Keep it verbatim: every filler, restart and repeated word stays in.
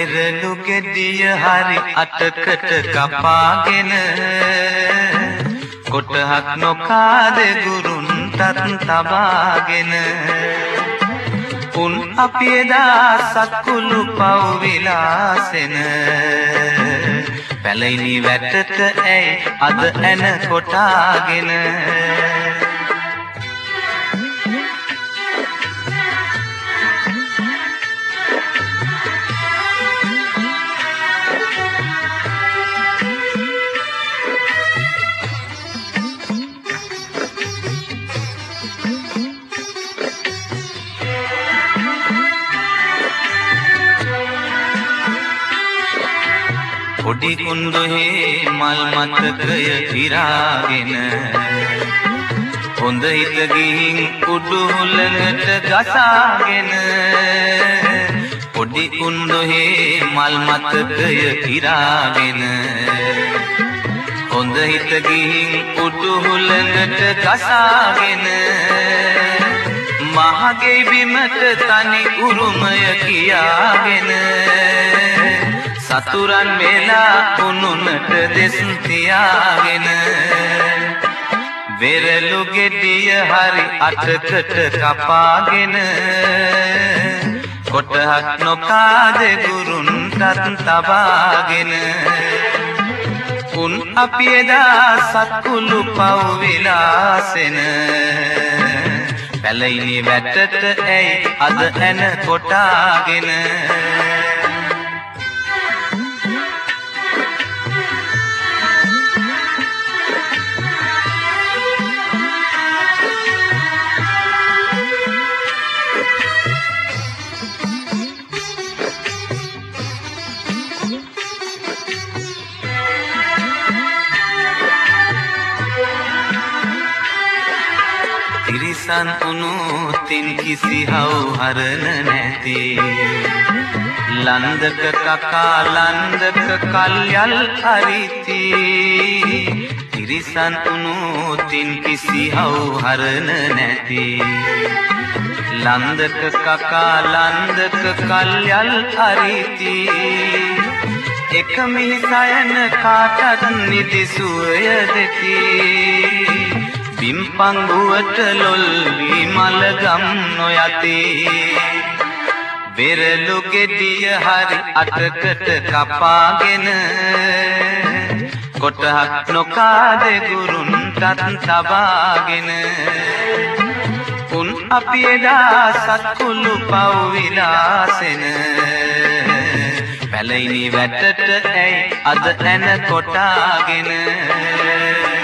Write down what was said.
වෙරළු ගෙඩිය හරි අටකට කපාගෙන කොටහක් නොකාද ගුරුන්ටත් තබාගෙන උන් අපි එදා සක්කුළු පව් විලාසෙන පැලයිනි වැටට ඇයි අද ඇන කොටාගෙන පොඩි කුණ්ඩොහේ මල් මතකය පිරාගෙන හොඳ හිත ගිහින් උඩුහුලකට ගසාගෙන පොඩි කුණ්ඩොහේ මල් මතකය පිරාගෙන හොඳ හිත ගිහින් උඩුහුලකට ගසාගෙන මහගේ බිමට තනි උරුමය කියාගෙන සතුරන් වෙලා උනුනට දෙස් තියාගෙන වෙරළු ගෙඩිය හරි අටකට කපාගෙන කොටහක් නොකාද ගුරුන්ටත් තබාගෙන උන් අපි එදා සක්කුළු පව් විලාසෙන පැලයිනි වැටට ඇයි අද ඇන කොටාගෙන තිරිසන් උනුතින් කිසි හවුහරණ නැති ලන්දක කකා ලන්දක කල්යල් හරිති තිරිසන් උනුතින් කිසි හවුහරණ නැති ලන්දක කකා ලන්දක කල්යල් හරිති එක මිහිසයන කාටත් නිදි සුවය දෙති පිම්පංගුවට ලොල්වි මලගම් නොයති වෙරළු ගෙඩිය හරි අටකට කපාගෙන කොටහක් නොකාද ගුරුන්ටත් තබාගෙන උන් අපි එදා සක්කුළු පව් විලාසෙන පැලයිනි වැටට ඇයි අද ඇන කොටාගෙන